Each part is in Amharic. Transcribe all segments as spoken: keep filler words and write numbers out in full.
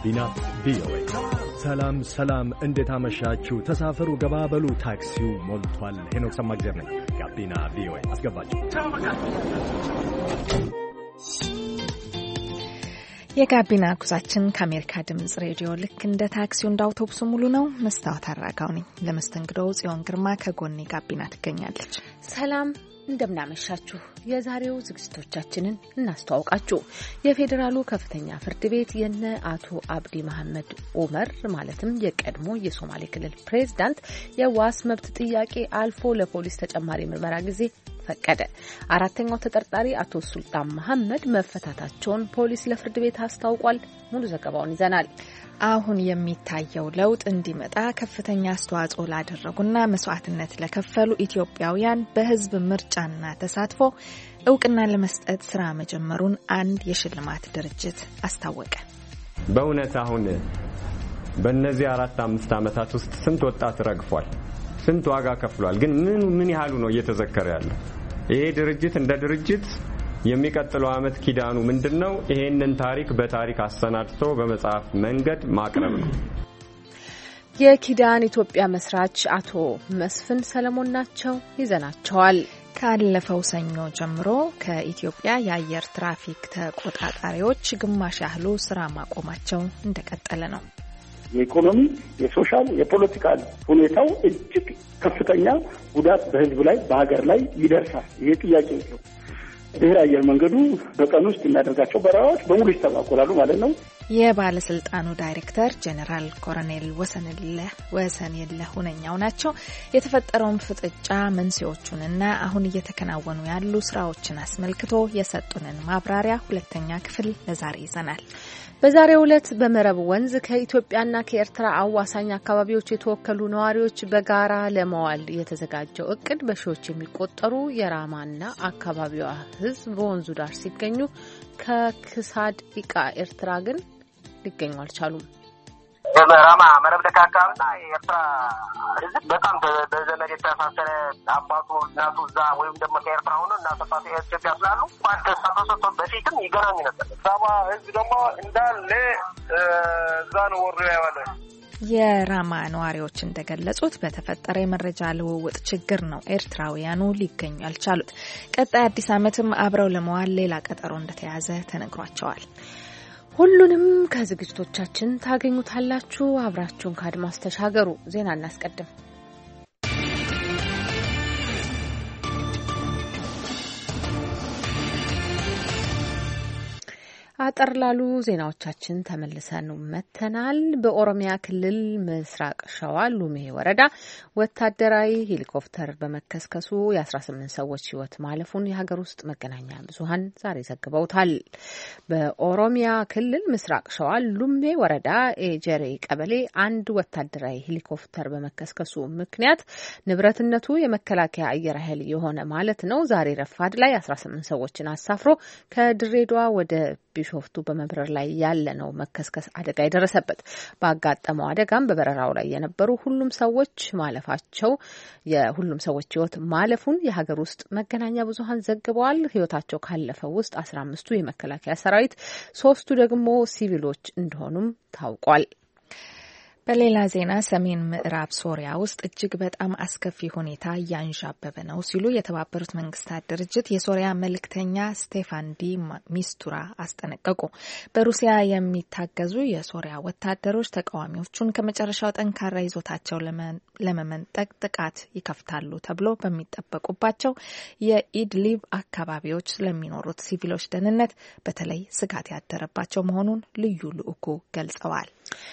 ጋቢና ቪኦኤ። ሰላም ሰላም፣ እንዴት አመሻችሁ? ተሳፈሩ፣ ገባበሉ፣ ታክሲው ሞልቷል። ሄኖክ ሰማግዜር ነኝ። ጋቢና ቪኦኤ አስገባችሁ። የጋቢና ጉዟችን ከአሜሪካ ድምጽ ሬዲዮ ልክ እንደ ታክሲው እንደ አውቶቡሱ ሙሉ ነው። መስታወት አራጋው ነኝ። ለመስተንግዶው ጽዮን ግርማ ከጎኔ ጋቢና ትገኛለች። ሰላም እንደምናመሻችሁ። የዛሬው ዝግጅቶቻችንን እናስተዋውቃችሁ። የፌዴራሉ ከፍተኛ ፍርድ ቤት የነ አቶ አብዲ መሐመድ ኡመር ማለትም የቀድሞ የሶማሌ ክልል ፕሬዝዳንት የዋስ መብት ጥያቄ አልፎ ለፖሊስ ተጨማሪ ምርመራ ጊዜ ፈቀደ። አራተኛው ተጠርጣሪ አቶ ሱልጣን መሐመድ መፈታታቸውን ፖሊስ ለፍርድ ቤት አስታውቋል። ሙሉ ዘገባውን ይዘናል። አሁን የሚታየው ለውጥ እንዲመጣ ከፍተኛ አስተዋጽኦ ላደረጉና መስዋዕትነት ለከፈሉ ኢትዮጵያውያን በሕዝብ ምርጫና ተሳትፎ እውቅና ለመስጠት ስራ መጀመሩን አንድ የሽልማት ድርጅት አስታወቀ። በእውነት አሁን በእነዚህ አራት አምስት ዓመታት ውስጥ ስንት ወጣት ረግፏል፣ ስንት ዋጋ ከፍሏል። ግን ምን ምን ያህሉ ነው እየተዘከረ ያለው? ይሄ ድርጅት እንደ ድርጅት የሚቀጥለው አመት ኪዳኑ ምንድነው? ይሄንን ታሪክ በታሪክ አሰናድቶ በመጽሐፍ መንገድ ማቅረብ ነው። የኪዳን ኢትዮጵያ መስራች አቶ መስፍን ሰለሞን ናቸው። ይዘናቸዋል። ካለፈው ሰኞ ጀምሮ ከኢትዮጵያ የአየር ትራፊክ ተቆጣጣሪዎች ግማሽ ያህሉ ስራ ማቆማቸው እንደቀጠለ ነው። የኢኮኖሚ፣ የሶሻል፣ የፖለቲካል ሁኔታው እጅግ ከፍተኛ ጉዳት በህዝብ ላይ በሀገር ላይ ይደርሳል። ይሄ ጥያቄ ነው። ብሔራዊ አየር መንገዱ በቀን ውስጥ የሚያደርጋቸው በረራዎች በሙሉ ይስተጓጎላሉ ማለት ነው። የባለስልጣኑ ዳይሬክተር ጄኔራል ኮሎኔል ወሰንየለህ ወሰንየለህ ሁነኛው ናቸው። የተፈጠረውን ፍጥጫ መንስኤዎቹንና አሁን እየተከናወኑ ያሉ ስራዎችን አስመልክቶ የሰጡንን ማብራሪያ ሁለተኛ ክፍል ለዛሬ ይዘናል። በዛሬው ዕለት በመረብ ወንዝ ከኢትዮጵያና ከኤርትራ አዋሳኝ አካባቢዎች የተወከሉ ነዋሪዎች በጋራ ለመዋል የተዘጋጀው እቅድ በሺዎች የሚቆጠሩ የራማና አካባቢዋ ሕዝብ በወንዙ ዳር ሲገኙ ከክሳድ ኢቃ ኤርትራ ግን ሊገኙ አልቻሉም። የራማ መረብ ደካ አካባቢና የኤርትራ ሕዝብ በጣም በዘመድ የተሳሰረ አባቱ እናቱ እዛ ወይም ደግሞ ከኤርትራ ሆኖ እናተፋቱ ኢትዮጵያ ስላሉ ቋንተ ሳቶሶ በፊትም ይገናኙ ነበር። ራማ ሕዝብ ደግሞ እንዳለ እዛ ነው ወርዶ ያዋለ። የራማ ነዋሪዎች እንደገለጹት በተፈጠረ የመረጃ ልውውጥ ችግር ነው ኤርትራውያኑ ሊገኙ ያልቻሉት። ቀጣይ አዲስ ዓመትም አብረው ለመዋል ሌላ ቀጠሮ እንደተያዘ ተነግሯቸዋል። ሁሉንም ከዝግጅቶቻችን ታገኙታላችሁ። አብራችሁን ከአድማስ ተሻገሩ። ዜና እናስቀድም። አጠር ላሉ ዜናዎቻችን ተመልሰን መተናል። በኦሮሚያ ክልል ምስራቅ ሸዋ ሉሜ ወረዳ ወታደራዊ ሄሊኮፕተር በመከስከሱ የአስራ ስምንት ሰዎች ሕይወት ማለፉን የሀገር ውስጥ መገናኛ ብዙኃን ዛሬ ዘግበውታል። በኦሮሚያ ክልል ምስራቅ ሸዋ ሉሜ ወረዳ ኤጀሬ ቀበሌ አንድ ወታደራዊ ሄሊኮፕተር በመከስከሱ ምክንያት ንብረትነቱ የመከላከያ አየር ኃይል የሆነ ማለት ነው ዛሬ ረፋድ ላይ አስራ ስምንት ሰዎችን አሳፍሮ ከድሬዳዋ ወደ ቢሾፍቱ በመብረር ላይ ያለ ነው መከስከስ አደጋ የደረሰበት። ባጋጠመው አደጋም በበረራው ላይ የነበሩ ሁሉም ሰዎች ማለፋቸው የሁሉም ሰዎች ሕይወት ማለፉን የሀገር ውስጥ መገናኛ ብዙኃን ዘግበዋል። ሕይወታቸው ካለፈው ውስጥ አስራ አምስቱ የመከላከያ ሰራዊት፣ ሶስቱ ደግሞ ሲቪሎች እንደሆኑም ታውቋል። በሌላ ዜና ሰሜን ምዕራብ ሶሪያ ውስጥ እጅግ በጣም አስከፊ ሁኔታ እያንዣበበ ነው ሲሉ የተባበሩት መንግስታት ድርጅት የሶሪያ መልእክተኛ ስቴፋን ዲ ሚስቱራ አስጠነቀቁ። በሩሲያ የሚታገዙ የሶሪያ ወታደሮች ተቃዋሚዎቹን ከመጨረሻው ጠንካራ ይዞታቸው ለመመንጠቅ ጥቃት ይከፍታሉ ተብሎ በሚጠበቁባቸው የኢድሊብ አካባቢዎች ስለሚኖሩት ሲቪሎች ደህንነት በተለይ ስጋት ያደረባቸው መሆኑን ልዩ ልኡኩ ገልጸዋል።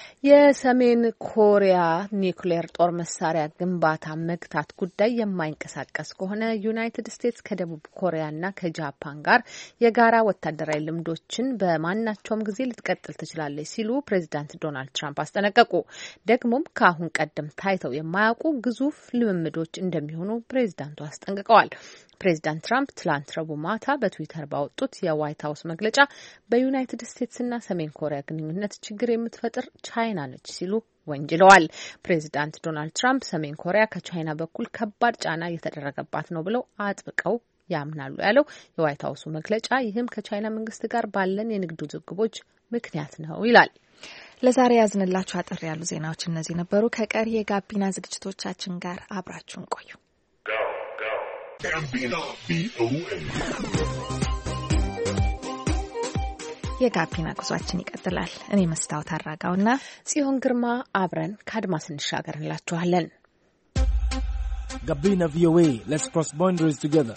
የሰሜን ኮሪያ ኒውክሌር ጦር መሳሪያ ግንባታ መግታት ጉዳይ የማይንቀሳቀስ ከሆነ ዩናይትድ ስቴትስ ከደቡብ ኮሪያና ከጃፓን ጋር የጋራ ወታደራዊ ልምዶችን በማናቸውም ጊዜ ልትቀጥል ትችላለች ሲሉ ፕሬዚዳንት ዶናልድ ትራምፕ አስጠነቀቁ። ደግሞም ከአሁን ቀደም ታይተው የማያውቁ ግዙፍ ልምምዶች እንደሚሆኑ ፕሬዚዳንቱ አስጠንቅቀዋል። ፕሬዚዳንት ትራምፕ ትላንት ረቡዕ ማታ በትዊተር ባወጡት የዋይት ሀውስ መግለጫ በዩናይትድ ስቴትስና ሰሜን ኮሪያ ግንኙነት ችግር የምትፈጥር ቻይና ነች ሲሉ ወንጅለዋል። ፕሬዚዳንት ዶናልድ ትራምፕ ሰሜን ኮሪያ ከቻይና በኩል ከባድ ጫና እየተደረገባት ነው ብለው አጥብቀው ያምናሉ ያለው የዋይት ሀውሱ መግለጫ ይህም ከቻይና መንግስት ጋር ባለን የንግድ ውዝግቦች ምክንያት ነው ይላል። ለዛሬ ያዝንላችሁ አጠር ያሉ ዜናዎች እነዚህ ነበሩ። ከቀሪ የጋቢና ዝግጅቶቻችን ጋር አብራችሁን ቆዩ። የጋቢና ጉዟችን ይቀጥላል። እኔ መስታወት አራጋውና ጽዮን ግርማ አብረን ከአድማስ እንሻገር እንላችኋለን። ጋቢና ቪኦኤ Let's cross boundaries together.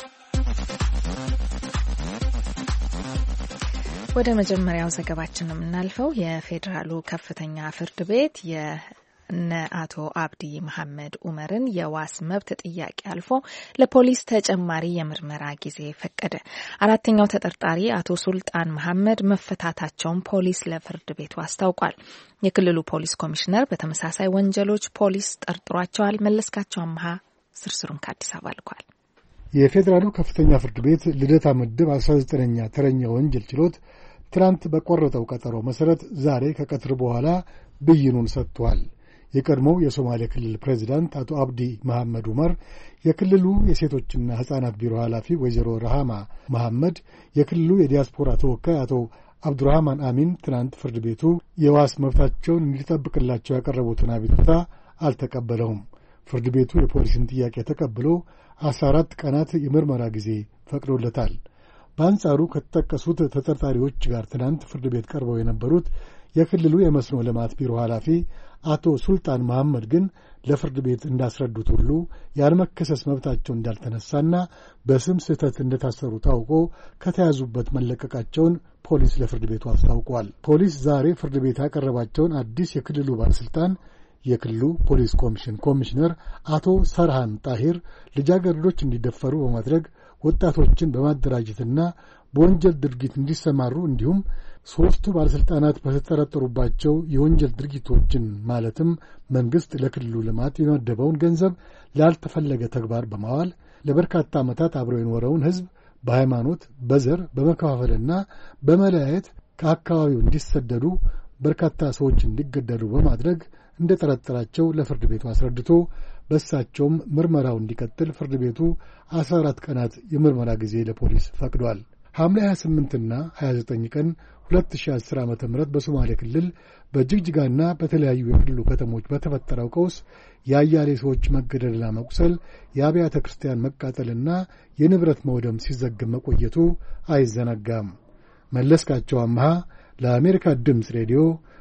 ወደ መጀመሪያው ዘገባችን ነው የምናልፈው። የፌዴራሉ ከፍተኛ ፍርድ ቤት የነ አቶ አብዲ መሐመድ ኡመርን የዋስ መብት ጥያቄ አልፎ ለፖሊስ ተጨማሪ የምርመራ ጊዜ ፈቀደ። አራተኛው ተጠርጣሪ አቶ ሱልጣን መሐመድ መፈታታቸውን ፖሊስ ለፍርድ ቤቱ አስታውቋል። የክልሉ ፖሊስ ኮሚሽነር በተመሳሳይ ወንጀሎች ፖሊስ ጠርጥሯቸዋል። መለስካቸው አምሃ ዝርዝሩን ከአዲስ አበባ ልኳል። የፌዴራሉ ከፍተኛ ፍርድ ቤት ልደታ ምድብ አስራ ዘጠነኛ ተረኛ ወንጀል ችሎት ትናንት በቆረጠው ቀጠሮ መሰረት ዛሬ ከቀትር በኋላ ብይኑን ሰጥቷል። የቀድሞው የሶማሌ ክልል ፕሬዝዳንት አቶ አብዲ መሐመድ ዑመር፣ የክልሉ የሴቶችና ሕፃናት ቢሮ ኃላፊ ወይዘሮ ረሃማ መሐመድ፣ የክልሉ የዲያስፖራ ተወካይ አቶ አብዱራህማን አሚን ትናንት ፍርድ ቤቱ የዋስ መብታቸውን እንዲጠብቅላቸው ያቀረቡትን አቤቱታ አልተቀበለውም። ፍርድ ቤቱ የፖሊስን ጥያቄ ተቀብሎ አስራ አራት ቀናት የምርመራ ጊዜ ፈቅዶለታል። በአንጻሩ ከተጠቀሱት ተጠርጣሪዎች ጋር ትናንት ፍርድ ቤት ቀርበው የነበሩት የክልሉ የመስኖ ልማት ቢሮ ኃላፊ አቶ ሱልጣን መሐመድ ግን ለፍርድ ቤት እንዳስረዱት ሁሉ ያለመከሰስ መብታቸው እንዳልተነሳና በስም ስህተት እንደታሰሩ ታውቆ ከተያዙበት መለቀቃቸውን ፖሊስ ለፍርድ ቤቱ አስታውቋል። ፖሊስ ዛሬ ፍርድ ቤት ያቀረባቸውን አዲስ የክልሉ ባለስልጣን የክልሉ ፖሊስ ኮሚሽን ኮሚሽነር አቶ ሰርሃን ጣሂር ልጃገረዶች እንዲደፈሩ በማድረግ ወጣቶችን በማደራጀትና በወንጀል ድርጊት እንዲሰማሩ እንዲሁም ሦስቱ ባለሥልጣናት በተጠረጠሩባቸው የወንጀል ድርጊቶችን ማለትም መንግሥት ለክልሉ ልማት የመደበውን ገንዘብ ላልተፈለገ ተግባር በማዋል ለበርካታ ዓመታት አብረው የኖረውን ሕዝብ በሃይማኖት፣ በዘር በመከፋፈልና በመለያየት ከአካባቢው እንዲሰደዱ በርካታ ሰዎች እንዲገደሉ በማድረግ እንደ ጠረጠራቸው ለፍርድ ቤቱ አስረድቶ በእሳቸውም ምርመራው እንዲቀጥል ፍርድ ቤቱ አስራ አራት ቀናት የምርመራ ጊዜ ለፖሊስ ፈቅዷል። ሐምሌ ሀያ ስምንትና ሀያ ዘጠኝ ቀን ሁለት ሺህ አስር ዓመተ ምህረት በሶማሌ ክልል በጅግጅጋና በተለያዩ የክልሉ ከተሞች በተፈጠረው ቀውስ የአያሌ ሰዎች መገደልና መቁሰል፣ የአብያተ ክርስቲያን መቃጠልና የንብረት መውደም ሲዘገብ መቆየቱ አይዘነጋም። መለስካቸው አምሃ ለአሜሪካ ድምፅ ሬዲዮ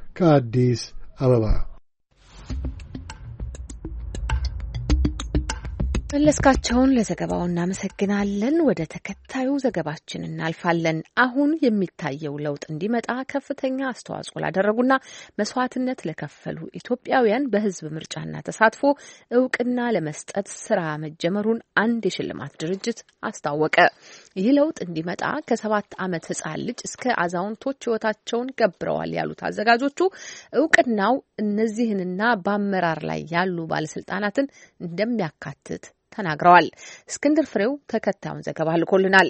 ከአዲስ አበባ። መለስካቸውን ለዘገባው እናመሰግናለን። ወደ ተከታዩ ዘገባችን እናልፋለን። አሁን የሚታየው ለውጥ እንዲመጣ ከፍተኛ አስተዋጽኦ ላደረጉና መስዋዕትነት ለከፈሉ ኢትዮጵያውያን በሕዝብ ምርጫና ተሳትፎ እውቅና ለመስጠት ስራ መጀመሩን አንድ የሽልማት ድርጅት አስታወቀ። ይህ ለውጥ እንዲመጣ ከሰባት ዓመት ሕፃን ልጅ እስከ አዛውንቶች ሕይወታቸውን ገብረዋል ያሉት አዘጋጆቹ እውቅናው እነዚህንና በአመራር ላይ ያሉ ባለስልጣናትን እንደሚያካትት ተናግረዋል። እስክንድር ፍሬው ተከታዩን ዘገባ ልኮልናል።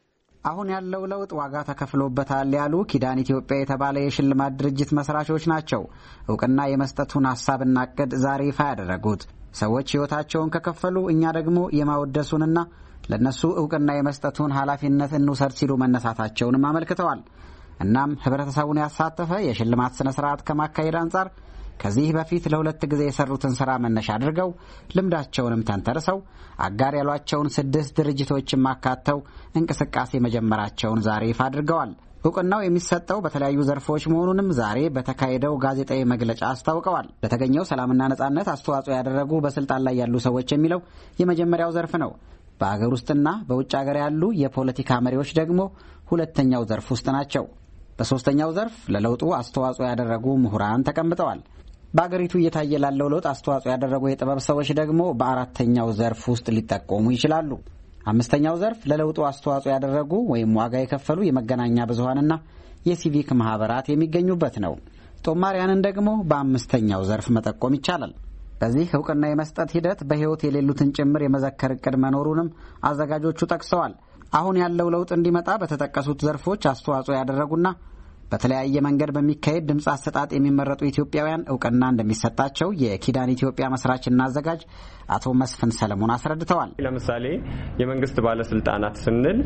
አሁን ያለው ለውጥ ዋጋ ተከፍሎበታል ያሉ ኪዳን ኢትዮጵያ የተባለ የሽልማት ድርጅት መስራቾች ናቸው እውቅና የመስጠቱን ሐሳብና ዕቅድ ዛሬ ይፋ ያደረጉት። ሰዎች ሕይወታቸውን ከከፈሉ እኛ ደግሞ የማወደሱንና ለነሱ እውቅና የመስጠቱን ኃላፊነት እንውሰድ ሲሉ መነሳታቸውንም አመልክተዋል። እናም ህብረተሰቡን ያሳተፈ የሽልማት ስነ ስርዓት ከማካሄድ አንጻር ከዚህ በፊት ለሁለት ጊዜ የሰሩትን ስራ መነሻ አድርገው ልምዳቸውንም ተንተርሰው አጋር ያሏቸውን ስድስት ድርጅቶችን ማካተው እንቅስቃሴ መጀመራቸውን ዛሬ ይፋ አድርገዋል። እውቅናው የሚሰጠው በተለያዩ ዘርፎች መሆኑንም ዛሬ በተካሄደው ጋዜጣዊ መግለጫ አስታውቀዋል። ለተገኘው ሰላምና ነጻነት አስተዋጽኦ ያደረጉ በስልጣን ላይ ያሉ ሰዎች የሚለው የመጀመሪያው ዘርፍ ነው። በአገር ውስጥና በውጭ ሀገር ያሉ የፖለቲካ መሪዎች ደግሞ ሁለተኛው ዘርፍ ውስጥ ናቸው። በሶስተኛው ዘርፍ ለለውጡ አስተዋጽኦ ያደረጉ ምሁራን ተቀምጠዋል። በአገሪቱ እየታየ ላለው ለውጥ አስተዋጽኦ ያደረጉ የጥበብ ሰዎች ደግሞ በአራተኛው ዘርፍ ውስጥ ሊጠቆሙ ይችላሉ። አምስተኛው ዘርፍ ለለውጡ አስተዋጽኦ ያደረጉ ወይም ዋጋ የከፈሉ የመገናኛ ብዙሃንና የሲቪክ ማህበራት የሚገኙበት ነው። ጦማሪያንን ደግሞ በአምስተኛው ዘርፍ መጠቆም ይቻላል። በዚህ እውቅና የመስጠት ሂደት በሕይወት የሌሉትን ጭምር የመዘከር ዕቅድ መኖሩንም አዘጋጆቹ ጠቅሰዋል። አሁን ያለው ለውጥ እንዲመጣ በተጠቀሱት ዘርፎች አስተዋጽኦ ያደረጉና በተለያየ መንገድ በሚካሄድ ድምፅ አሰጣጥ የሚመረጡ ኢትዮጵያውያን እውቅና እንደሚሰጣቸው የኪዳን ኢትዮጵያ መስራችና አዘጋጅ አቶ መስፍን ሰለሞን አስረድተዋል። ለምሳሌ የመንግስት ባለስልጣናት ስንል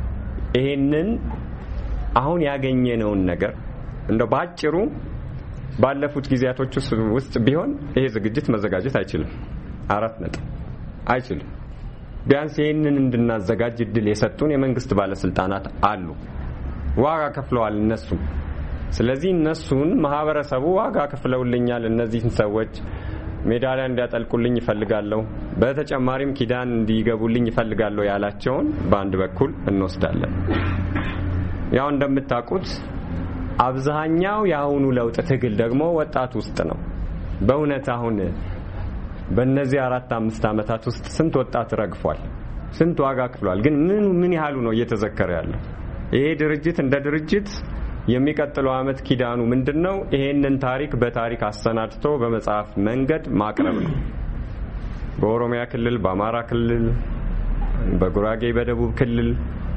ይሄንን አሁን ያገኘነውን ነገር እንደው ባጭሩ ባለፉት ጊዜያቶች ውስጥ ቢሆን ይሄ ዝግጅት መዘጋጀት አይችልም። አራት ነጥብ አይችልም። ቢያንስ ይሄንን እንድናዘጋጅ እድል የሰጡን የመንግስት ባለስልጣናት አሉ። ዋጋ ከፍለዋል እነሱ። ስለዚህ እነሱን ማህበረሰቡ ዋጋ ከፍለውልኛል፣ እነዚህን ሰዎች ሜዳሊያ እንዲያጠልቁልኝ ይፈልጋለሁ፣ በተጨማሪም ኪዳን እንዲገቡልኝ ይፈልጋለሁ ያላቸውን በአንድ በኩል እንወስዳለን። ያው እንደምታውቁት አብዛኛው የአሁኑ ለውጥ ትግል ደግሞ ወጣት ውስጥ ነው። በእውነት አሁን በእነዚህ አራት አምስት አመታት ውስጥ ስንት ወጣት ረግፏል፣ ስንት ዋጋ ከፍሏል። ግን ምን ምን ያህሉ ነው እየተዘከረ ያለው? ይሄ ድርጅት እንደ ድርጅት የሚቀጥለው አመት ኪዳኑ ምንድነው? ይሄንን ታሪክ በታሪክ አሰናድቶ በመጽሐፍ መንገድ ማቅረብ ነው። በኦሮሚያ ክልል፣ በአማራ ክልል፣ በጉራጌ፣ በደቡብ ክልል፣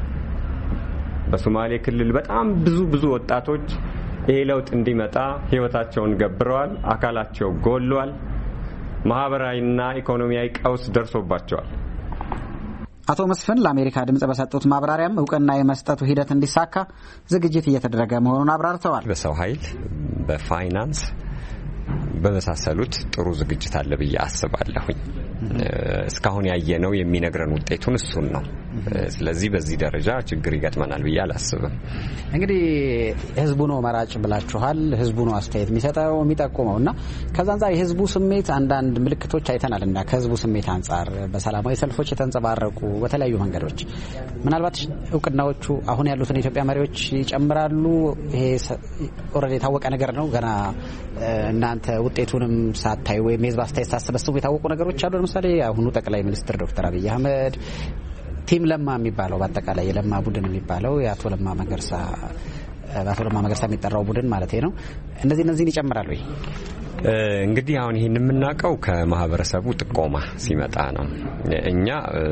በሶማሌ ክልል በጣም ብዙ ብዙ ወጣቶች ይሄ ለውጥ እንዲመጣ ህይወታቸውን ገብረዋል፣ አካላቸው ጎሏል፣ ማህበራዊና ኢኮኖሚያዊ ቀውስ ደርሶባቸዋል። አቶ መስፍን ለአሜሪካ ድምጽ በሰጡት ማብራሪያም እውቅና የመስጠቱ ሂደት እንዲሳካ ዝግጅት እየተደረገ መሆኑን አብራርተዋል። በሰው ኃይል፣ በፋይናንስ በመሳሰሉት ጥሩ ዝግጅት አለ ብዬ አስባለሁኝ። እስካሁን ያየነው የሚነግረን ውጤቱን እሱን ነው። ስለዚህ በዚህ ደረጃ ችግር ይገጥመናል ብዬ አላስብም። እንግዲህ ህዝቡ ነው መራጭ ብላችኋል። ህዝቡ ነው አስተያየት የሚሰጠው የሚጠቁመውና ከዛ አንፃር የህዝቡ ስሜት አንዳንድ ምልክቶች አይተናልና ከህዝቡ ስሜት አንፃር በሰላማዊ ሰልፎች የተንጸባረቁ በተለያዩ መንገዶች ምናልባት እውቅናዎቹ አሁን ያሉትን የኢትዮጵያ መሪዎች ይጨምራሉ። ይሄ ኦልሬዲ የታወቀ ነገር ነው። ገና እናንተ ውጤቱንም ሳታዩ ወይም የህዝብ አስተያየት ሳትሰበስቡ የታወቁ ነገሮች አሉ። ለምሳሌ አሁኑ ጠቅላይ ሚኒስትር ዶክተር አብይ አህመድ ቲም ለማ የሚባለው በአጠቃላይ የለማ ቡድን የሚባለው የአቶ ለማ መገርሳ በአቶ ለማ መገርሳ የሚጠራው ቡድን ማለት ነው። እነዚህ እነዚህን ይጨምራሉ። እንግዲህ አሁን ይሄን የምናውቀው ከማህበረሰቡ ጥቆማ ሲመጣ ነው። እኛ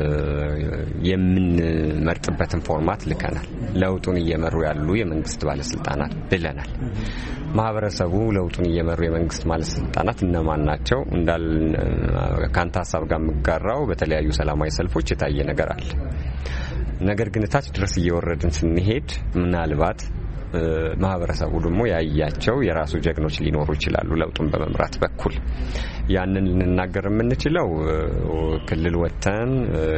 የምንመርጥበትን ፎርማት ልከናል። ለውጡን እየመሩ ያሉ የመንግስት ባለስልጣናት ብለናል። ማህበረሰቡ ለውጡን እየመሩ የመንግስት ባለስልጣናት እነማን ናቸው እንዳል ካንተ ሀሳብ ጋር መጋራው በተለያዩ ሰላማዊ ሰልፎች የታየ ነገር አለ። ነገር ግን ታች ድረስ እየወረድን ስንሄድ ምናልባት ማህበረሰቡ ደግሞ ያያቸው የራሱ ጀግኖች ሊኖሩ ይችላሉ። ለውጡን በመምራት በኩል ያንን ልንናገር የምንችለው ክልል ወተን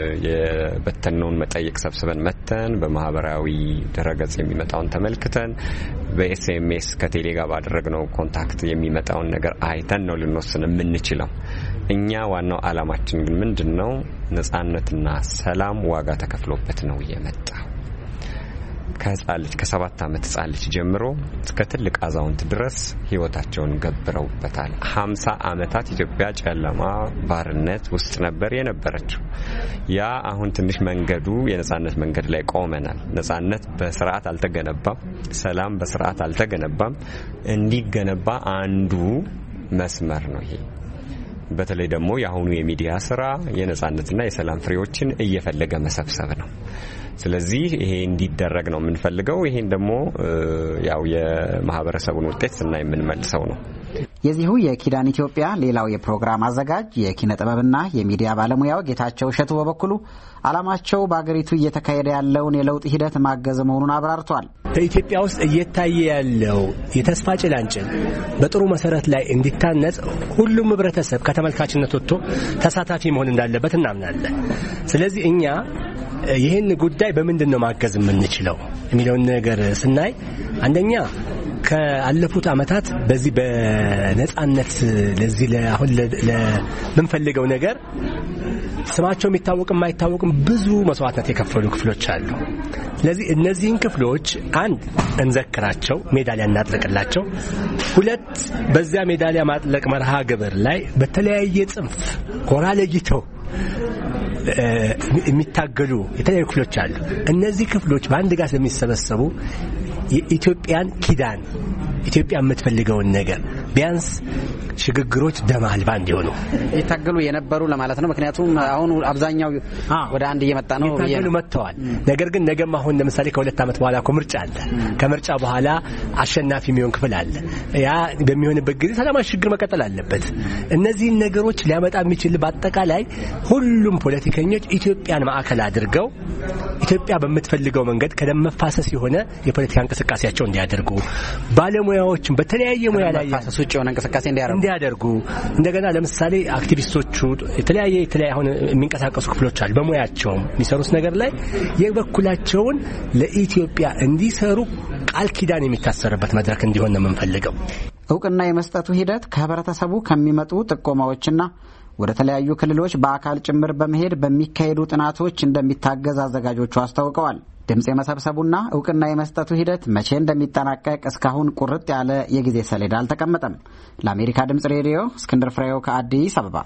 የበተነውን መጠይቅ ሰብስበን መተን በማህበራዊ ድረገጽ የሚመጣውን ተመልክተን በኤስኤምኤስ ከቴሌ ጋር ባደረግነው ኮንታክት የሚመጣውን ነገር አይተን ነው ልንወስን የምንችለው። እኛ ዋናው አላማችን ግን ምንድነው? ነጻነትና ሰላም ዋጋ ተከፍሎበት ነው የመጣው። ከህፃን ልጅ ከሰባት አመት ህፃን ልጅ ጀምሮ እስከ ትልቅ አዛውንት ድረስ ህይወታቸውን ገብረውበታል። ሀምሳ አመታት ኢትዮጵያ ጨለማ ባርነት ውስጥ ነበር የነበረችው። ያ አሁን ትንሽ መንገዱ የነጻነት መንገድ ላይ ቆመናል። ነጻነት በስርዓት አልተገነባም፣ ሰላም በስርዓት አልተገነባም። እንዲገነባ አንዱ መስመር ነው ይሄ። በተለይ ደግሞ የአሁኑ የሚዲያ ስራ የነጻነትና የሰላም ፍሬዎችን እየፈለገ መሰብሰብ ነው። ስለዚህ ይሄ እንዲደረግ ነው የምንፈልገው። ይሄን ደግሞ ያው የማህበረሰቡን ውጤት ስናይ የምንመልሰው ነው። የዚሁ የኪዳን ኢትዮጵያ ሌላው የፕሮግራም አዘጋጅ የኪነ ጥበብና የሚዲያ ባለሙያው ጌታቸው እሸቱ በበኩሉ ዓላማቸው በአገሪቱ እየተካሄደ ያለውን የለውጥ ሂደት ማገዝ መሆኑን አብራርቷል። በኢትዮጵያ ውስጥ እየታየ ያለው የተስፋ ጭላንጭል በጥሩ መሰረት ላይ እንዲታነጽ ሁሉም ህብረተሰብ ከተመልካችነት ወጥቶ ተሳታፊ መሆን እንዳለበት እናምናለን። ስለዚህ እኛ ይህን ጉዳይ በምንድን ነው ማገዝ የምንችለው የሚለውን ነገር ስናይ አንደኛ ከአለፉት አመታት በዚህ በነጻነት ለዚህ ለአሁን ለምንፈልገው ነገር ስማቸው የሚታወቅም የማይታወቅም ብዙ መስዋዕትነት የከፈሉ ክፍሎች አሉ። ስለዚህ እነዚህን ክፍሎች አንድ እንዘክራቸው፣ ሜዳሊያ እናጥለቅላቸው። ሁለት በዚያ ሜዳሊያ ማጥለቅ መርሃ ግብር ላይ በተለያየ ጽንፍ ጎራ ለይተው የሚታገሉ የተለያዩ ክፍሎች አሉ። እነዚህ ክፍሎች በአንድ ጋር ስለሚሰበሰቡ የኢትዮጵያን ኪዳን ኢትዮጵያ የምትፈልገውን ነገር ቢያንስ ሽግግሮች ደም አልባ እንዲሆኑ ይታገሉ የነበሩ ለማለት ነው። ምክንያቱም አሁን አብዛኛው ወደ አንድ እየመጣ ነው ይታገሉ መጥተዋል። ነገር ግን ነገም አሁን ለምሳሌ ከሁለት አመት በኋላ እኮ ምርጫ አለ። ከምርጫ በኋላ አሸናፊ የሚሆን ክፍል አለ። ያ በሚሆንበት ጊዜ ሰላማዊ ሽግግር መቀጠል አለበት። እነዚህን ነገሮች ሊያመጣ የሚችል በአጠቃላይ ሁሉም ፖለቲከኞች ኢትዮጵያን ማዕከል አድርገው ኢትዮጵያ በምትፈልገው መንገድ ከደም መፋሰስ የሆነ የፖለቲካ እንቅስቃሴ እንቅስቃሴያቸው እንዲያደርጉ ባለሙያዎችን በተለያየ ሙያ ላይ ያሰሱጭ የሆነ እንቅስቃሴ እንዲያደርጉ እንዲያደርጉ እንደገና ለምሳሌ አክቲቪስቶቹ የተለያየ የተለያየ አሁን የሚንቀሳቀሱ ክፍሎች አሉ በሙያቸው የሚሰሩት ነገር ላይ የበኩላቸውን ለኢትዮጵያ እንዲሰሩ ቃል ኪዳን የሚታሰርበት መድረክ እንዲሆን ነው የምንፈልገው። እውቅና የመስጠቱ ሂደት ከህብረተሰቡ ከሚመጡ ጥቆማዎችና ወደ ተለያዩ ክልሎች በአካል ጭምር በመሄድ በሚካሄዱ ጥናቶች እንደሚታገዝ አዘጋጆቹ አስታውቀዋል። ድምጽ የመሰብሰቡና እውቅና የመስጠቱ ሂደት መቼ እንደሚጠናቀቅ እስካሁን ቁርጥ ያለ የጊዜ ሰሌዳ አልተቀመጠም። ለአሜሪካ ድምጽ ሬዲዮ እስክንድር ፍሬው ከአዲስ አበባ።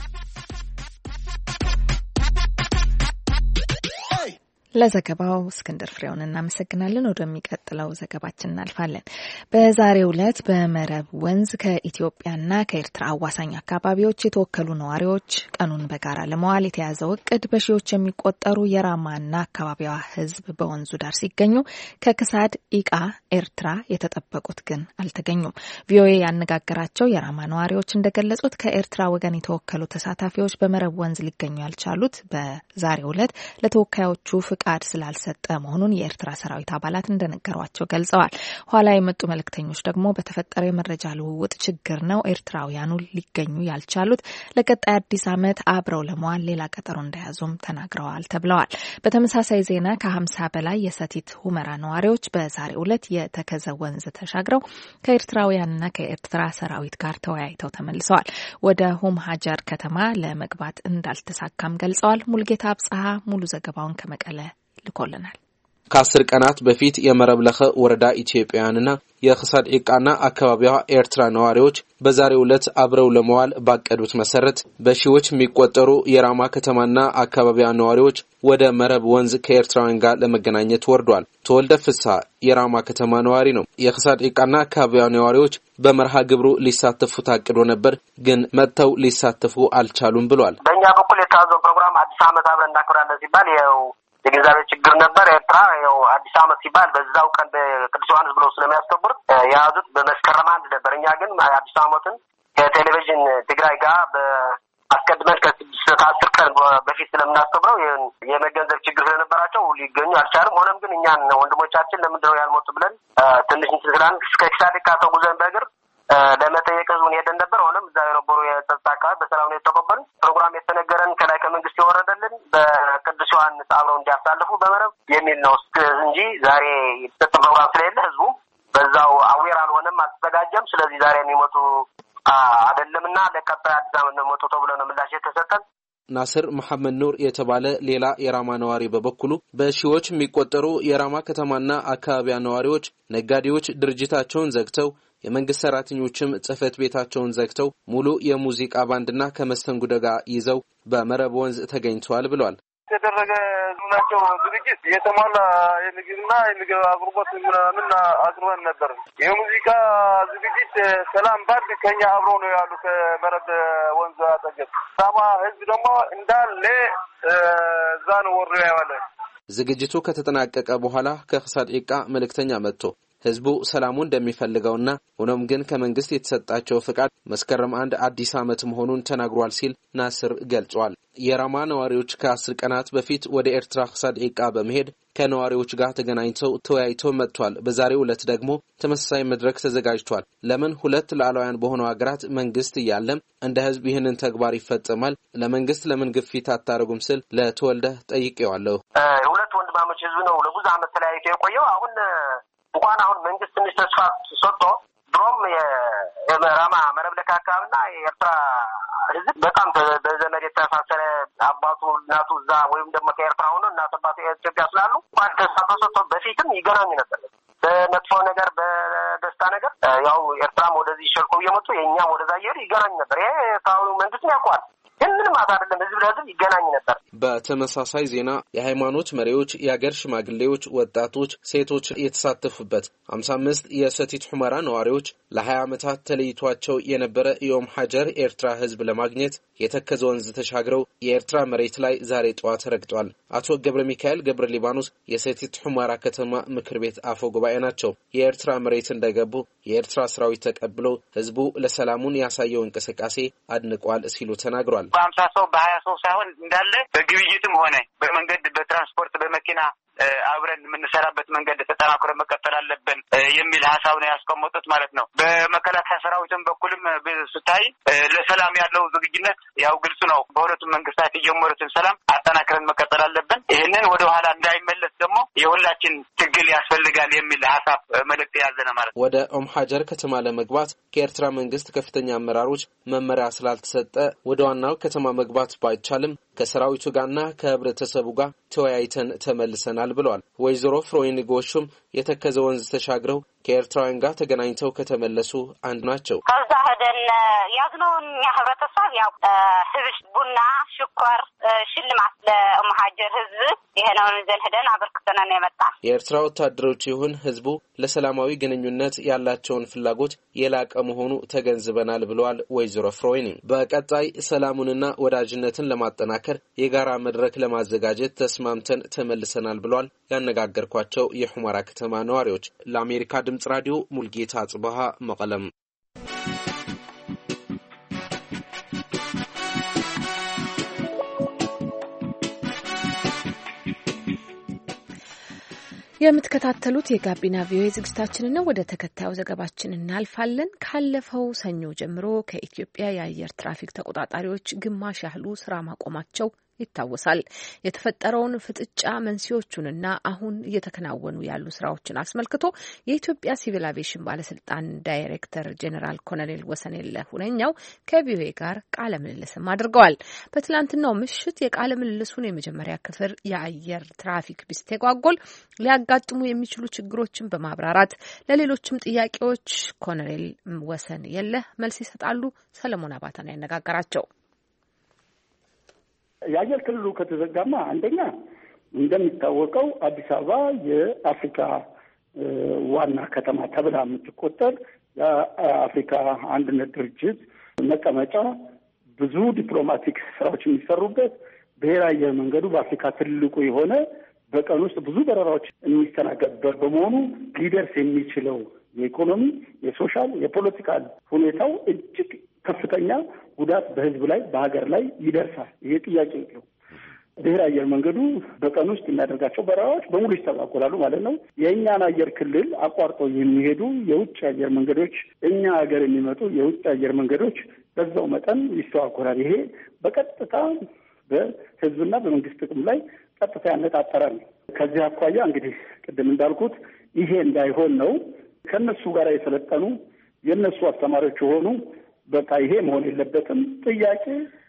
ለዘገባው እስክንድር ፍሬውን እናመሰግናለን። ወደሚቀጥለው ዘገባችን እናልፋለን። በዛሬው ዕለት በመረብ ወንዝ ከኢትዮጵያና ከኤርትራ አዋሳኝ አካባቢዎች የተወከሉ ነዋሪዎች ቀኑን በጋራ ለመዋል የተያዘው እቅድ በሺዎች የሚቆጠሩ የራማና አካባቢዋ ሕዝብ በወንዙ ዳር ሲገኙ ከክሳድ ኢቃ ኤርትራ የተጠበቁት ግን አልተገኙም። ቪኦኤ ያነጋገራቸው የራማ ነዋሪዎች እንደገለጹት ከኤርትራ ወገን የተወከሉ ተሳታፊዎች በመረብ ወንዝ ሊገኙ ያልቻሉት በዛሬው ዕለት ለተወካዮቹ ፍቃድ ስላልሰጠ መሆኑን የኤርትራ ሰራዊት አባላት እንደነገሯቸው ገልጸዋል። ኋላ የመጡ መልእክተኞች ደግሞ በተፈጠረ የመረጃ ልውውጥ ችግር ነው ኤርትራውያኑ ሊገኙ ያልቻሉት፣ ለቀጣይ አዲስ ዓመት አብረው ለመዋል ሌላ ቀጠሮ እንደያዙም ተናግረዋል ተብለዋል። በተመሳሳይ ዜና ከሀምሳ በላይ የሰቲት ሁመራ ነዋሪዎች በዛሬው ዕለት የተከዘ ወንዝ ተሻግረው ከኤርትራውያንና ከኤርትራ ሰራዊት ጋር ተወያይተው ተመልሰዋል። ወደ ሁም ሀጀር ከተማ ለመግባት እንዳልተሳካም ገልጸዋል። ሙልጌታ አብጽሃ ሙሉ ዘገባውን ከመቀለ ልኮልናል። ከአስር ቀናት በፊት የመረብ ለኸ ወረዳ ኢትዮጵያውያንና የክሳድ ዒቃና አካባቢዋ ኤርትራ ነዋሪዎች በዛሬው ዕለት አብረው ለመዋል ባቀዱት መሰረት በሺዎች የሚቆጠሩ የራማ ከተማና አካባቢዋ ነዋሪዎች ወደ መረብ ወንዝ ከኤርትራውያን ጋር ለመገናኘት ወርዷል። ተወልደ ፍስሐ የራማ ከተማ ነዋሪ ነው። የክሳድ ዒቃና አካባቢዋ ነዋሪዎች በመርሃ ግብሩ ሊሳተፉ ታቅዶ ነበር፣ ግን መጥተው ሊሳተፉ አልቻሉም ብሏል። በእኛ በኩል የታዘው ፕሮግራም አዲስ ዓመት አብረን እናከብራለን ሲባል ያው የግንዛቤ ችግር ነበር። ኤርትራ ያው አዲስ ዓመት ሲባል በዛው ቀን በቅዱስ ዮሐንስ ብለው ስለሚያስከብሩ የያዙት በመስከረም አንድ ነበር። እኛ ግን አዲስ ዓመትን ከቴሌቪዥን ትግራይ ጋር በአስቀድመን ከስድስት ከአስር ቀን በፊት ስለምናስከብረው የመገንዘብ ችግር ስለነበራቸው ሊገኙ አልቻሉም። ሆነም ግን እኛን ወንድሞቻችን ለምንድን ነው ያልሞቱ ብለን ትንሽ ስላን እስከ ክሳድካ ተጉዘን በእግር ለመጠየቅ ህዝቡን ሄደን ነበር። ሆነም እዛ የነበሩ የጸጥታ አካባቢ በሰላም ነው የተቀበሉን። ፕሮግራም የተነገረን ከላይ ከመንግስት የወረደልን በቅዱስ ዮሐንስ አብረው እንዲያሳልፉ በመረብ የሚል ነው እንጂ ዛሬ የተሰጠ ፕሮግራም ስለሌለ ህዝቡ በዛው አዌር አልሆነም፣ አልተዘጋጀም። ስለዚህ ዛሬ የሚመጡ አይደለምና ለቀጣይ አዲስ ዓመት ነው መጥቶ ተብሎ ነው ምላሽ የተሰጠን። ናስር መሐመድ ኑር የተባለ ሌላ የራማ ነዋሪ በበኩሉ በሺዎች የሚቆጠሩ የራማ ከተማና አካባቢያ ነዋሪዎች ነጋዴዎች ድርጅታቸውን ዘግተው የመንግስት ሰራተኞችም ጽፈት ቤታቸውን ዘግተው ሙሉ የሙዚቃ ባንድና ከመስተንግዶ ጋር ይዘው በመረብ ወንዝ ተገኝተዋል ብሏል። የተደረገ ናቸው ዝግጅት የተሟላ የምግብና የምግብ አቅርቦት ምን አቅርበን ነበር። የሙዚቃ ዝግጅት ሰላም ባንድ ከኛ አብሮ ነው ያሉ ከመረብ ወንዝ አጠገብ። ሳማ ህዝብ ደግሞ እንዳለ እዛ ነው ወርዶ ያዋለ። ዝግጅቱ ከተጠናቀቀ በኋላ ከክሳድ ዒቃ መልእክተኛ መጥቶ ህዝቡ ሰላሙን እንደሚፈልገውና ሆኖም ግን ከመንግስት የተሰጣቸው ፍቃድ መስከረም አንድ አዲስ ዓመት መሆኑን ተናግሯል ሲል ናስር ገልጿል። የራማ ነዋሪዎች ከአስር ቀናት በፊት ወደ ኤርትራ ክሳድ ዒቃ በመሄድ ከነዋሪዎች ጋር ተገናኝተው ተወያይተው መጥቷል። በዛሬው ዕለት ደግሞ ተመሳሳይ መድረክ ተዘጋጅቷል። ለምን ሁለት ሉዓላውያን በሆኑ ሀገራት መንግስት እያለም እንደ ህዝብ ይህንን ተግባር ይፈጸማል? ለመንግስት ለምን ግፊት አታረጉም ስል ለተወልደ ጠይቄዋለሁ። ሁለት ወንድማሞች ህዝብ ነው ለብዙ ዓመት ተለያይቶ የቆየው። አሁን እንኳን አሁን መንግስት ትንሽ ተስፋ ሰጥቶ ድሮም የራማ መረብለካ አካባቢና የኤርትራ ህዝብ በጣም በዘመድ የተሳሰረ አባቱ እናቱ እዛ ወይም ደግሞ ከኤርትራ ሆኖ እናት አባቱ ኢትዮጵያ ስላሉ እንኳን ተስፋ ተሰጥቶ በፊትም ይገናኙ ነበር። በመጥፎ ነገር በደስታ ነገር ያው ኤርትራም ወደዚህ ሸልኮ እየመጡ የኛም ወደዛ እየሄዱ ይገናኙ ነበር። ይሄ ታው መንግስት ያውቃል። ግን ምንም አይደለም፣ ህዝብ ለህዝብ ይገናኝ ነበር። በተመሳሳይ ዜና የሃይማኖት መሪዎች፣ የአገር ሽማግሌዎች፣ ወጣቶች፣ ሴቶች የተሳተፉበት ሃምሳ አምስት የሰቲት ሁመራ ነዋሪዎች ለሀያ ዓመታት ተለይቷቸው የነበረ ዮም ሀጀር ኤርትራ ህዝብ ለማግኘት የተከዘ ወንዝ ተሻግረው የኤርትራ መሬት ላይ ዛሬ ጠዋት ረግጧል። አቶ ገብረ ሚካኤል ገብረ ሊባኖስ የሰቲት ሁመራ ከተማ ምክር ቤት አፈ ጉባኤ ናቸው። የኤርትራ መሬት እንደገቡ የኤርትራ ሰራዊት ተቀብለው ህዝቡ ለሰላሙን ያሳየው እንቅስቃሴ አድንቋል ሲሉ ተናግሯል። በሀምሳ ሰው በሀያ ሰው ሳይሆን እንዳለ በግብይትም ሆነ በመንገድ በትራንስፖርት በመኪና አብረን የምንሰራበት መንገድ ተጠናክሮ መቀጠል አለብን የሚል ሐሳብ ነው ያስቀመጡት ማለት ነው። በመከላከያ ሰራዊትም በኩልም ስታይ ለሰላም ያለው ዝግጁነት ያው ግልጽ ነው። በሁለቱም መንግስታት የጀመሩትን ሰላም አጠናክረን መቀጠል አለብን። ይሄንን ወደ ኋላ እንዳይመለስ ደግሞ የሁላችን ትግል ያስፈልጋል የሚል ሐሳብ መልእክት ያዘነ ማለት ነው። ወደ ኦም ሐጀር ከተማ ለመግባት ከኤርትራ መንግስት ከፍተኛ አመራሮች መመሪያ ስላልተሰጠ ወደ ዋናው ከተማ መግባት ባይቻልም ከሰራዊቱ ጋርና ከህብረተሰቡ ጋር ተወያይተን ተመልሰናል ብለዋል። ወይዘሮ ፍሮይን ጎሹም የተከዘ ወንዝ ተሻግረው ከኤርትራውያን ጋር ተገናኝተው ከተመለሱ አንዱ ናቸው። ከዛ ሄደን ያዝነውን ህብረተሰብ ያው ህብስ፣ ቡና፣ ሽኳር ሽልማት ለኦም ሐጀር ህዝብ ይሄንን ዘን ሄደን አበርክተናል የመጣ የኤርትራ ወታደሮች ይሁን ህዝቡ ለሰላማዊ ግንኙነት ያላቸውን ፍላጎት የላቀ መሆኑ ተገንዝበናል ብለዋል ወይዘሮ ፍሮይን። በቀጣይ ሰላሙንና ወዳጅነትን ለማጠናከር የጋራ መድረክ ለማዘጋጀት ተስማምተን ተመልሰናል ብለዋል ያነጋገርኳቸው የሁመራ ከተማ ነዋሪዎች። ለአሜሪካ ድምጽ ራዲዮ ሙልጌታ ጽባሃ መቀለም። የምትከታተሉት የጋቢና ቪኦኤ ዝግጅታችንን ነው። ወደ ተከታዩ ዘገባችን እናልፋለን። ካለፈው ሰኞ ጀምሮ ከኢትዮጵያ የአየር ትራፊክ ተቆጣጣሪዎች ግማሽ ያህሉ ስራ ማቆማቸው ይታወሳል። የተፈጠረውን ፍጥጫ መንስኤዎቹንና አሁን እየተከናወኑ ያሉ ስራዎችን አስመልክቶ የኢትዮጵያ ሲቪል አቪዬሽን ባለስልጣን ዳይሬክተር ጄኔራል ኮሎኔል ወሰንየለህ ሁነኛው ከቪኦኤ ጋር ቃለ ምልልስም አድርገዋል። በትላንትናው ምሽት የቃለ ምልልሱን የመጀመሪያ ክፍል የአየር ትራፊክ ቢስተጓጎል ሊያጋጥሙ የሚችሉ ችግሮችን በማብራራት ለሌሎችም ጥያቄዎች ኮሎኔል ወሰንየለህ መልስ ይሰጣሉ። ሰለሞን አባተ ነው ያነጋገራቸው። የአየር ክልሉ ከተዘጋማ አንደኛ እንደሚታወቀው አዲስ አበባ የአፍሪካ ዋና ከተማ ተብላ የምትቆጠር የአፍሪካ አንድነት ድርጅት መቀመጫ፣ ብዙ ዲፕሎማቲክ ስራዎች የሚሰሩበት ብሔራዊ አየር መንገዱ በአፍሪካ ትልቁ የሆነ በቀን ውስጥ ብዙ በረራዎች የሚስተናገድበት በመሆኑ ሊደርስ የሚችለው የኢኮኖሚ፣ የሶሻል፣ የፖለቲካል ሁኔታው እጅግ ከፍተኛ ጉዳት በህዝብ ላይ በሀገር ላይ ይደርሳል። ይሄ ጥያቄ ነው። ብሔራዊ አየር መንገዱ በቀን ውስጥ የሚያደርጋቸው በረራዎች በሙሉ ይስተጓጎላሉ ማለት ነው። የእኛን አየር ክልል አቋርጠው የሚሄዱ የውጭ አየር መንገዶች፣ እኛ ሀገር የሚመጡ የውጭ አየር መንገዶች በዛው መጠን ይስተጓጎላል። ይሄ በቀጥታ በህዝብና በመንግስት ጥቅም ላይ ቀጥታ ያነጣጠረ ነው። ከዚህ አኳያ እንግዲህ ቅድም እንዳልኩት ይሄ እንዳይሆን ነው ከነሱ ጋር የሰለጠኑ የነሱ አስተማሪዎች የሆኑ በቃ ይሄ መሆን የለበትም፣ ጥያቄ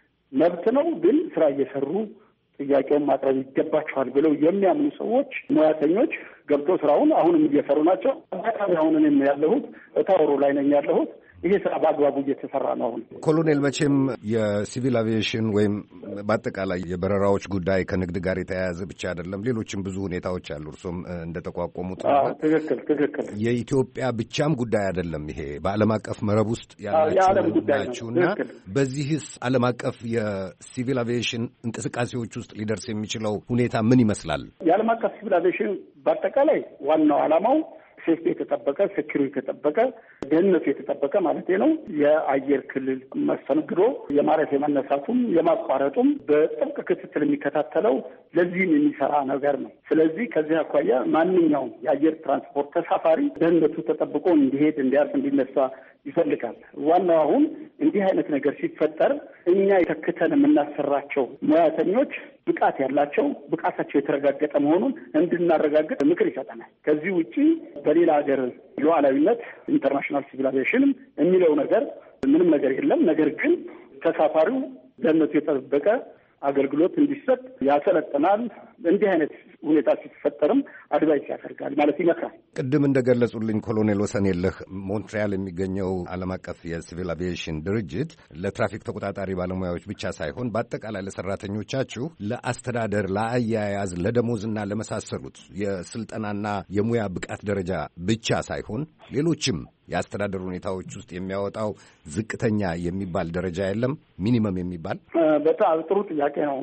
መብት ነው፣ ግን ስራ እየሰሩ ጥያቄውን ማቅረብ ይገባቸዋል ብለው የሚያምኑ ሰዎች፣ ሙያተኞች ገብተው ስራውን አሁንም እየሰሩ ናቸው። አካባቢ አሁን እኔም ያለሁት ታወሩ ላይ ነኝ ያለሁት። ይሄ ስራ በአግባቡ እየተሰራ ነው። አሁን ኮሎኔል፣ መቼም የሲቪል አቪዬሽን ወይም በአጠቃላይ የበረራዎች ጉዳይ ከንግድ ጋር የተያያዘ ብቻ አይደለም። ሌሎችም ብዙ ሁኔታዎች አሉ። እርሶም እንደተቋቋሙት ትክክል ትክክል የኢትዮጵያ ብቻም ጉዳይ አይደለም። ይሄ በዓለም አቀፍ መረብ ውስጥ ያላችሁ ናችሁና በዚህስ ዓለም አቀፍ የሲቪል አቪዬሽን እንቅስቃሴዎች ውስጥ ሊደርስ የሚችለው ሁኔታ ምን ይመስላል? የዓለም አቀፍ ሲቪል አቪዬሽን በአጠቃላይ ዋናው ዓላማው ሴፍቲ የተጠበቀ ሴኪሪቲ የተጠበቀ ደህንነቱ የተጠበቀ ማለት ነው የአየር ክልል መስተንግዶ የማረፍ የመነሳቱም የማቋረጡም በጥብቅ ክትትል የሚከታተለው ለዚህም የሚሰራ ነገር ነው። ስለዚህ ከዚህ አኳያ ማንኛውም የአየር ትራንስፖርት ተሳፋሪ ደህንነቱ ተጠብቆ እንዲሄድ፣ እንዲያርፍ፣ እንዲነሳ ይፈልጋል። ዋናው አሁን እንዲህ አይነት ነገር ሲፈጠር እኛ የተክተን የምናሰራቸው ሙያተኞች ብቃት ያላቸው ብቃታቸው የተረጋገጠ መሆኑን እንድናረጋግጥ ምክር ይሰጠናል። ከዚህ ውጪ በሌላ ሀገር ሉዓላዊነት ኢንተርናሽናል ሲቪል አቪዬሽንም የሚለው ነገር ምንም ነገር የለም። ነገር ግን ተሳፋሪው ደህንነቱ የተጠበቀ አገልግሎት እንዲሰጥ ያሰለጥናል። እንዲህ አይነት ሁኔታ ሲፈጠርም አድቫይስ ያደርጋል ማለት ይመክራል። ቅድም እንደገለጹልኝ ኮሎኔል ወሰንየለህ ሞንትሪያል የሚገኘው ዓለም አቀፍ የሲቪል አቪዬሽን ድርጅት ለትራፊክ ተቆጣጣሪ ባለሙያዎች ብቻ ሳይሆን በአጠቃላይ ለሰራተኞቻችሁ ለአስተዳደር፣ ለአያያዝ፣ ለደሞዝና ለመሳሰሉት የስልጠናና የሙያ ብቃት ደረጃ ብቻ ሳይሆን ሌሎችም የአስተዳደር ሁኔታዎች ውስጥ የሚያወጣው ዝቅተኛ የሚባል ደረጃ የለም? ሚኒመም የሚባል? በጣም ጥሩ ጥያቄ ነው።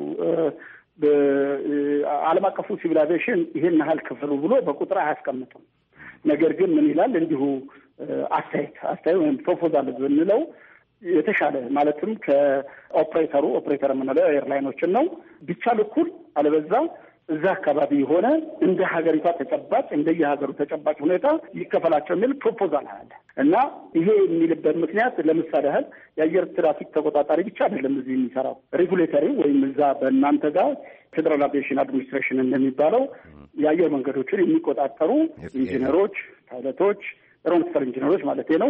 ዓለም አቀፉ ሲቪል አቪዬሽን ይሄን ያህል ክፍሉ ብሎ በቁጥር አያስቀምጥም። ነገር ግን ምን ይላል እንዲሁ አስተያየት አስተያየት ወይም ፕሮፖዛል ብንለው የተሻለ ማለትም ከኦፕሬተሩ ኦፕሬተር የምንለው ኤርላይኖችን ነው ቢቻል እኩል አለበዛ እዛ አካባቢ የሆነ እንደ ሀገሪቷ ተጨባጭ እንደ የሀገሩ ተጨባጭ ሁኔታ ይከፈላቸው የሚል ፕሮፖዛል አለ እና ይሄ የሚልበት ምክንያት ለምሳሌ ያህል የአየር ትራፊክ ተቆጣጣሪ ብቻ አይደለም እዚህ የሚሰራው ሬጉሌተሪ ወይም እዛ በእናንተ ጋር ፌዴራል አቪዬሽን አድሚኒስትሬሽን እንደሚባለው የአየር መንገዶችን የሚቆጣጠሩ ኢንጂነሮች፣ ፓይለቶች፣ ኤሮኖቲካል ኢንጂነሮች ማለት ነው፣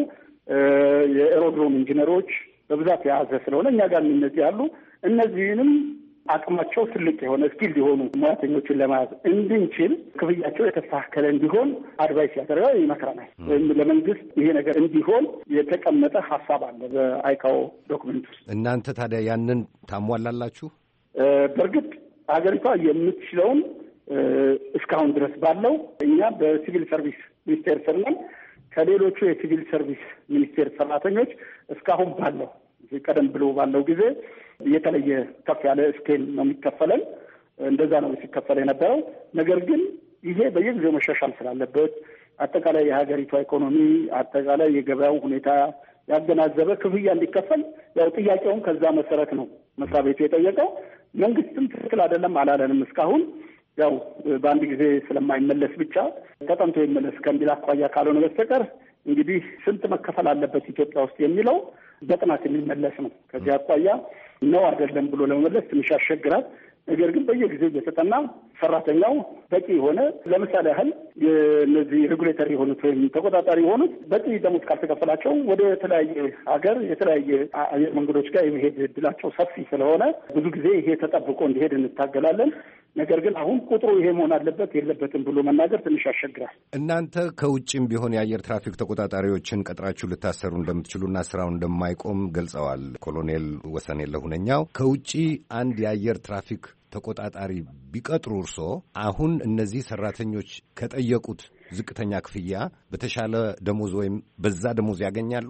የኤሮድሮም ኢንጂነሮች በብዛት የያዘ ስለሆነ እኛ ጋር እነዚህ ያሉ እነዚህንም አቅማቸው ትልቅ የሆነ ስኪል የሆኑ ሙያተኞችን ለመያዝ እንድንችል ክፍያቸው የተስተካከለ እንዲሆን አድቫይስ ያደርጋል፣ ይመክረናል። ወይም ለመንግስት ይሄ ነገር እንዲሆን የተቀመጠ ሀሳብ አለ በአይካኦ ዶክመንት ውስጥ። እናንተ ታዲያ ያንን ታሟላላችሁ? በእርግጥ ሀገሪቷ የምትችለውን እስካሁን ድረስ ባለው እኛ በሲቪል ሰርቪስ ሚኒስቴር ስር ነን። ከሌሎቹ የሲቪል ሰርቪስ ሚኒስቴር ሰራተኞች እስካሁን ባለው ቀደም ብሎ ባለው ጊዜ የተለየ ከፍ ያለ ስኬል ነው የሚከፈለን። እንደዛ ነው ሲከፈል የነበረው። ነገር ግን ይሄ በየጊዜው መሻሻል ስላለበት አጠቃላይ የሀገሪቷ ኢኮኖሚ፣ አጠቃላይ የገበያው ሁኔታ ያገናዘበ ክፍያ እንዲከፈል ያው ጥያቄውን ከዛ መሰረት ነው መስሪያ ቤቱ የጠየቀው። መንግስትም ትክክል አይደለም አላለንም እስካሁን። ያው በአንድ ጊዜ ስለማይመለስ ብቻ ተጠንቶ ይመለስ ከሚል አኳያ ካልሆነ በስተቀር እንግዲህ ስንት መከፈል አለበት ኢትዮጵያ ውስጥ የሚለው በጥናት የሚመለስ ነው። ከዚህ አኳያ ነው አይደለም ብሎ ለመመለስ ትንሽ ያስቸግራል። ነገር ግን በየጊዜው እየተጠና ሰራተኛው በቂ የሆነ ለምሳሌ ያህል እነዚህ ሬጉሌተሪ የሆኑት ወይም ተቆጣጣሪ የሆኑት በቂ ደሞዝ ካልተከፈላቸው ወደ የተለያየ ሀገር የተለያየ አየር መንገዶች ጋር የመሄድ እድላቸው ሰፊ ስለሆነ ብዙ ጊዜ ይሄ ተጠብቆ እንዲሄድ እንታገላለን። ነገር ግን አሁን ቁጥሩ ይሄ መሆን አለበት የለበትም ብሎ መናገር ትንሽ ያስቸግራል። እናንተ ከውጭም ቢሆን የአየር ትራፊክ ተቆጣጣሪዎችን ቀጥራችሁ ልታሰሩ እንደምትችሉና ስራው እንደማይቆም ገልጸዋል ኮሎኔል ወሰንየለህ ሁነኛው። ከውጭ አንድ የአየር ትራፊክ ተቆጣጣሪ ቢቀጥሩ እርስዎ አሁን እነዚህ ሰራተኞች ከጠየቁት ዝቅተኛ ክፍያ በተሻለ ደሞዝ ወይም በዛ ደሞዝ ያገኛሉ?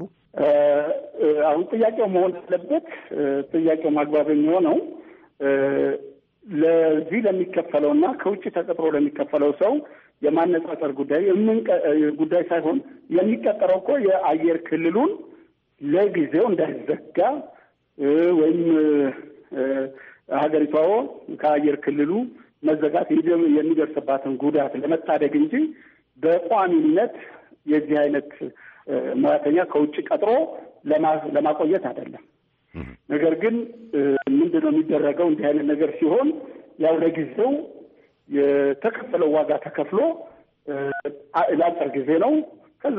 አሁን ጥያቄው መሆን አለበት። ጥያቄው ማግባብ የሚሆነው ለዚህ ለሚከፈለውና ከውጭ ተቀጥሮ ለሚከፈለው ሰው የማነጻጸር ጉዳይ ጉዳይ ሳይሆን የሚቀጠረው እኮ የአየር ክልሉን ለጊዜው እንዳይዘጋ ወይም ሀገሪቷ ከአየር ክልሉ መዘጋት የሚደርስባትን ጉዳት ለመታደግ እንጂ በቋሚነት የዚህ አይነት ሙያተኛ ከውጭ ቀጥሮ ለማቆየት አይደለም። ነገር ግን ምንድነው የሚደረገው? እንዲህ አይነት ነገር ሲሆን ያው ለጊዜው የተከፈለው ዋጋ ተከፍሎ ለአጭር ጊዜ ነው። ከዛ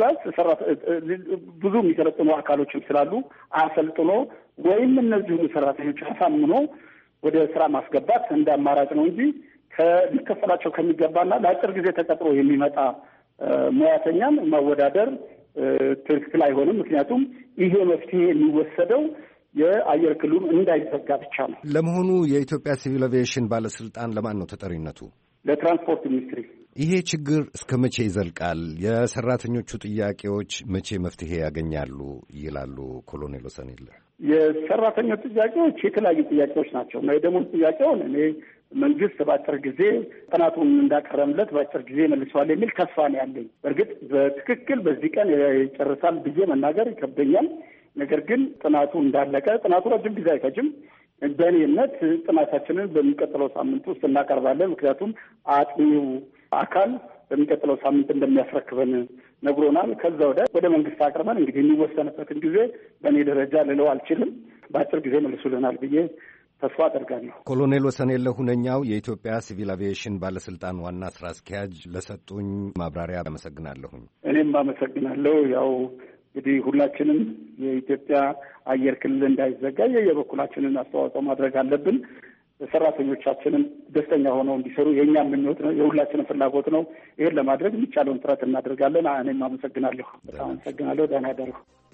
ብዙ የሚሰለጥኑ አካሎችም ስላሉ አሰልጥኖ ወይም እነዚሁ ሰራተኞች አሳምኖ ወደ ስራ ማስገባት እንደ አማራጭ ነው እንጂ ከሚከፈላቸው ከሚገባና ለአጭር ጊዜ ተቀጥሮ የሚመጣ ሙያተኛን ማወዳደር ትክክል አይሆንም። ምክንያቱም ይሄ መፍትሄ የሚወሰደው የአየር ክልሉ እንዳይዘጋ ብቻ ነው። ለመሆኑ የኢትዮጵያ ሲቪል አቪዬሽን ባለስልጣን ለማን ነው ተጠሪነቱ? ለትራንስፖርት ሚኒስትሪ። ይሄ ችግር እስከ መቼ ይዘልቃል? የሰራተኞቹ ጥያቄዎች መቼ መፍትሄ ያገኛሉ ይላሉ ኮሎኔል ወሰንየለህ? የሰራተኞች ጥያቄዎች የተለያዩ ጥያቄዎች ናቸው። የደሞዝ ጥያቄውን እኔ መንግስት በአጭር ጊዜ ጥናቱን እንዳቀረምለት በአጭር ጊዜ መልሰዋል የሚል ተስፋ ነው ያለኝ። በእርግጥ በትክክል በዚህ ቀን ይጨርሳል ብዬ መናገር ይከብደኛል። ነገር ግን ጥናቱ እንዳለቀ ጥናቱ ረጅም ጊዜ አይፈጅም። በእኔ እምነት ጥናታችንን በሚቀጥለው ሳምንት ውስጥ እናቀርባለን። ምክንያቱም አጥኚው አካል በሚቀጥለው ሳምንት እንደሚያስረክበን ነግሮናል። ከዛ ወደ ወደ መንግስት አቅርበን እንግዲህ የሚወሰንበትን ጊዜ በእኔ ደረጃ ልለው አልችልም። በአጭር ጊዜ መልሱልናል ብዬ ተስፋ አደርጋለሁ። ኮሎኔል ወሰንየለህ ሁነኛው የኢትዮጵያ ሲቪል አቪዬሽን ባለስልጣን ዋና ስራ አስኪያጅ ለሰጡኝ ማብራሪያ አመሰግናለሁኝ። እኔም አመሰግናለሁ። ያው እንግዲህ ሁላችንም የኢትዮጵያ አየር ክልል እንዳይዘጋ የየበኩላችንን አስተዋጽኦ ማድረግ አለብን። ሰራተኞቻችንን ደስተኛ ሆነው እንዲሰሩ የእኛም ምኞት ነው፣ የሁላችንም ፍላጎት ነው። ይሄን ለማድረግ የሚቻለውን ጥረት እናደርጋለን። እኔም አመሰግናለሁ። በጣም አመሰግናለሁ። ደህና ደሩ።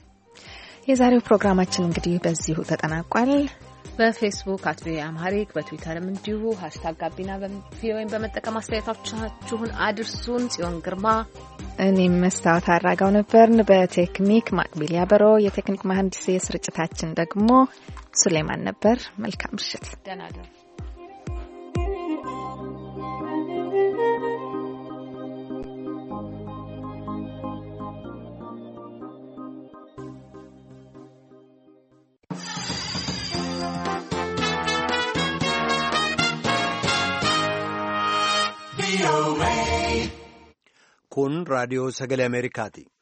የዛሬው ፕሮግራማችን እንግዲህ በዚሁ ተጠናቋል። በፌስቡክ አት ቪኦኤ አምሃሪክ በትዊተርም እንዲሁ ሀሽታግ ጋቢና ቪኦኤን በመጠቀም አስተያየቶቻችሁን አድርሱን። ጽዮን ግርማ፣ እኔም መስታወት አራጋው ነበርን። በቴክኒክ ማቅቢል ያበሮ፣ የቴክኒክ መሀንዲስ፣ የስርጭታችን ደግሞ ሱሌማን ነበር። መልካም ምሽት። ደህና ደሩ። Kun raadiyoo sagalee Ameerikaati.